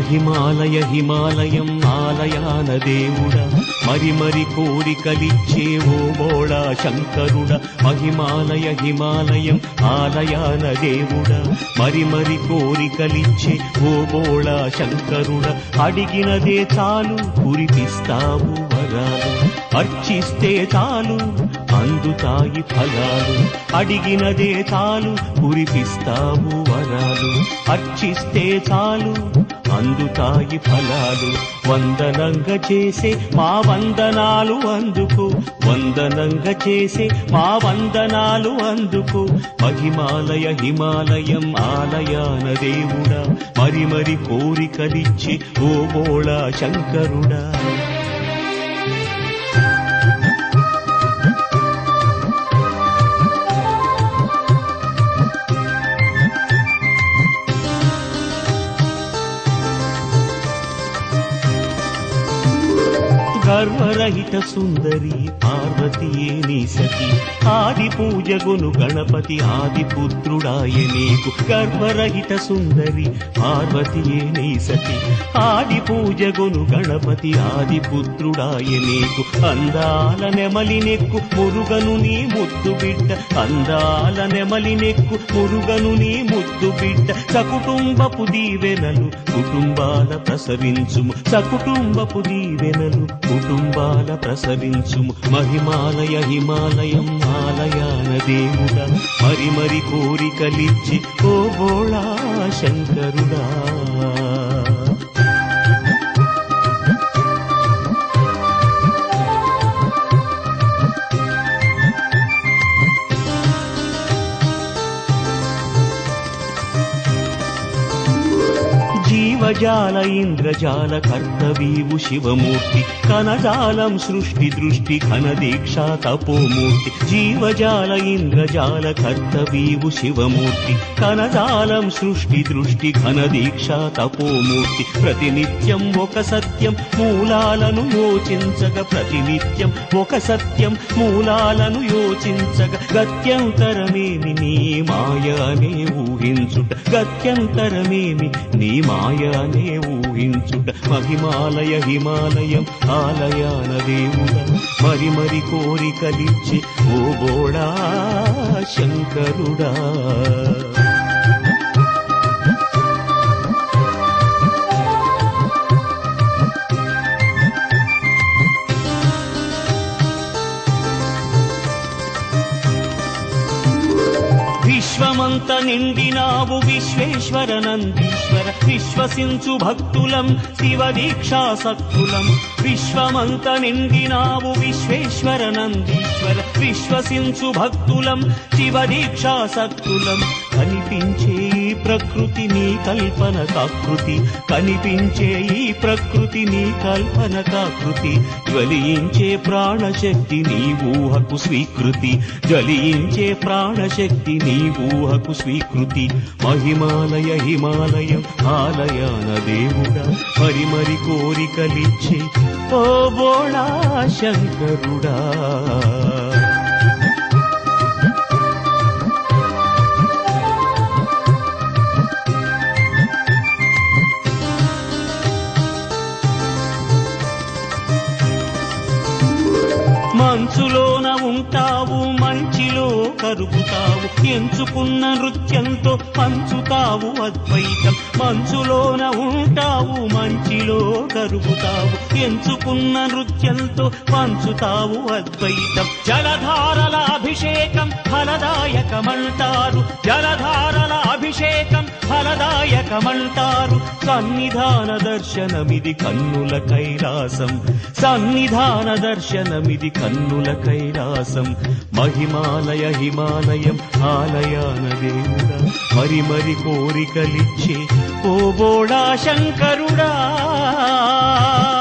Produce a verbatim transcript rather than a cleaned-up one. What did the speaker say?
మహిమాలయ హిమాలయం ఆలయాన దేవుడా మరి మరి కోరికలిచ్చే ఓ బోళా శంకరుడా మహిమాలయ హిమాలయం ఆలయాన దేవుడా మరి మరి కోరికలిచ్చే ఓ బోళా శంకరుడా అడిగినదే చాలు కురిపిస్తావు వరాలు అర్చిస్తే చాలు అందుతాయి ఫలాలు అడిగినదే చాలు కురిపిస్తావు వరాలు అర్చిస్తే చాలు అందుతాయి ఫలాలు వందనంగా చేసే మా వందనాలు అందుకు వందనంగా చేసే మా వందనాలు అందుకు మహిమాలయ హిమాలయం ఆలయాన దేవుడా మరి మరి కోరికలిచ్చి ఓ బోళా శంకరుడా గర్వరహిత సుందరి పార్వతీయే నీ సఖి ఆది పూజగును గణపతి ఆది పుత్రుడాయ నీకు గర్వరహిత సుందరి పార్వతీయే నీ సఖి ఆది పూజగును గణపతి ఆది పుత్రుడాయ నీకు అందాల నెమలి నెక్కు మురుగను నీ ముద్దు బిడ్డ అందాల నెమలి నెక్కు మురుగను నీ ముద్దు బిడ్డ సకుటుంబపు దీవెనలు కుటుంబాల ప్రసరించుము సకుటుంబపు దీవెనలు కుటుంబాల ప్రసరించుము మహిమాలయ హిమాలయం ఆలయాన దేవుడా మరి మరి కోరికలిచ్చి ఓ బోళా శంకరుడా జీవజాల ఇంద్రజాల కర్తవీవు శివమూర్తి కనజాలం సృష్టి దృష్టి ఘనదీక్షా తపోమూర్తి జీవజాల ఇంద్రజాల కర్తవీవు శివమూర్తి కనజాలం సృష్టి దృష్టి ఘనదీక్షా తపోమూర్తి ప్రతినిత్యం ఒక సత్యం మూలాలను యోచించగ ప్రతినిత్యం ఒక సత్యం మూలాలను యోచించగ గత్యంతరమేమి నీ మాయనే ఊహించుట గత్యంతరమేమి నీ మాయనే ఊహించుట మహిమాలయ హిమాలయం ఆలయాన దేవుడా మరి మరి కోరికలిచ్చి ఓ బోళా శంకరుడా విశ్వమంత నిండినావు విశ్వేశ్వర నందీశ్వర విశ్వసించు భక్తులం శివ దీక్షాసక్తులం విశ్వమంత నిండినావు విశ్వేశ్వర నందీశ్వర విశ్వసించు భక్తులం శివ దీక్షాసక్తులం కనిపించే ఈ ప్రకృతి నీ కల్పన కాకృతి కనిపించే ఈ ప్రకృతి నీ కల్పన కాకృతి జ్వలించే ప్రాణశక్తి నీ ఊహకు స్వీకృతి జ్వలించే ప్రాణశక్తి నీ ఊహకు స్వీకృతి మహిమాలయ హిమాలయం ఆలయాన దేవుడా మరి మరి కోరికలిచ్చి ఓ బోళా శంకరుడా మంచులోన ఉంటావు మంచిలో కరుగుతావు ఎంచుకున్న నృత్యంతో పంచుతావు అద్వైతం మంచులోన ఉంటావు మంచిలో కరుగుతావు ఎంచుకున్న నృత్యంతో పంచుతావు అద్వైతం జలధారల అభిషేకం ఫలదాయకమంటారు జలధారల అభిషేకం ఫలదాయకమంటారు సన్నిధాన దర్శనమిది కన్నుల కైలాసం సన్నిధాన దర్శనమిది కన్నుల కైలాసం మహిమాలయ హిమాలయం ఆలయాన దేవుడా మరి మరి కోరికలిచ్చే ఓ బోళా శంకరుడా